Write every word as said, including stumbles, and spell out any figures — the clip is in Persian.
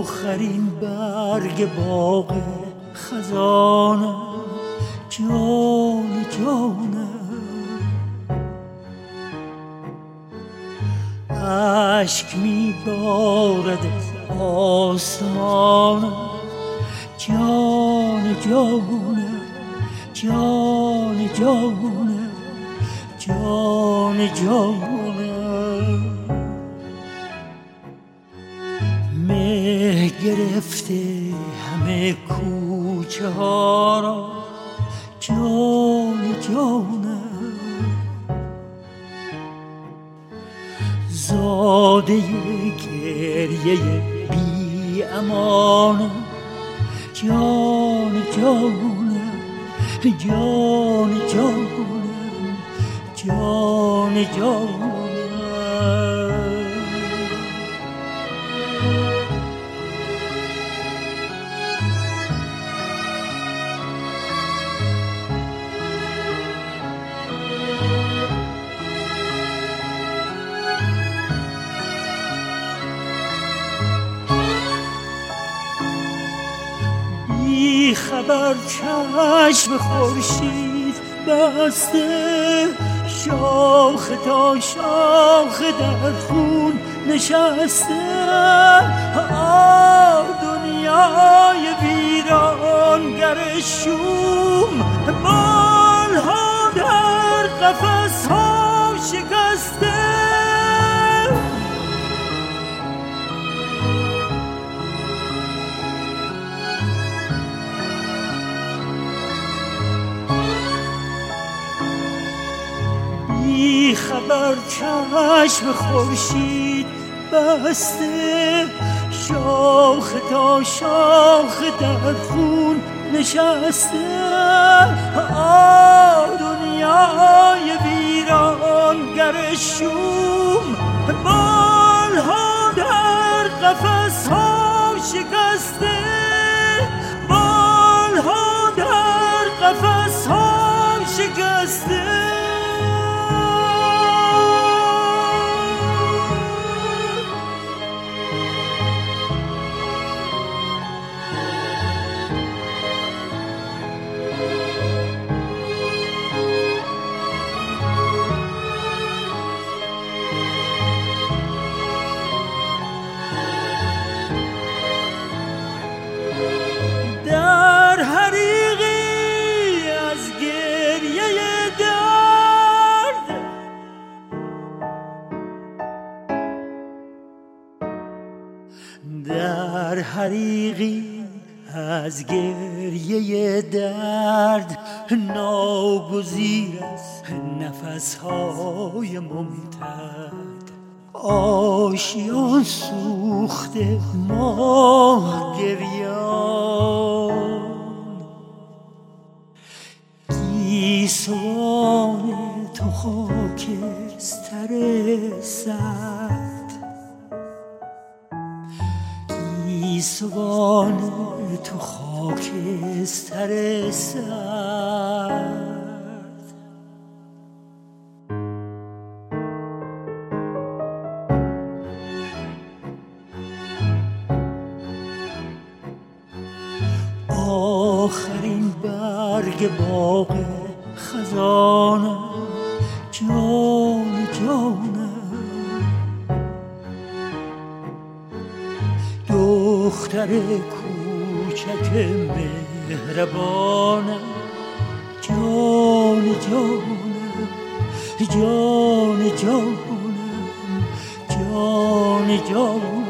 آخرین برگ باغ خزانم، جان جانم. اشک می بارد از آسمانم، جان جانم، جان جانم، جان جانم. مه گرفته همه کوچه ها را، جان جانم. زاده گریه بی امانم، جان جانم، جان جانم، جان جانم. بی خبر چشم خورشید بسته، شاخ تا شاخ در خون نشسته. آه دنیای ویرانگر شوم، بالها در قفس ها شکسته. بی خبر چشم خورشید بسته، شاخ تا شاخ در خون نشسته. آه دنیای ویرانگر شوم، بالها در قفس ها شکسته. بالها در قفس ها شکسته. در حریقی از گریه درد، در حریقی از گریه درد، ناگزیر از نفسهای ممتد. آشیان سوخته ماه گریان، گیسوان تو خاکستر سرد. گیسوان تو خاکستر سرد. آخرین برگ باغ خزانم، جان جانم. دختر کوچک مهربانم، جان جانم، جان جانم، جان جانم.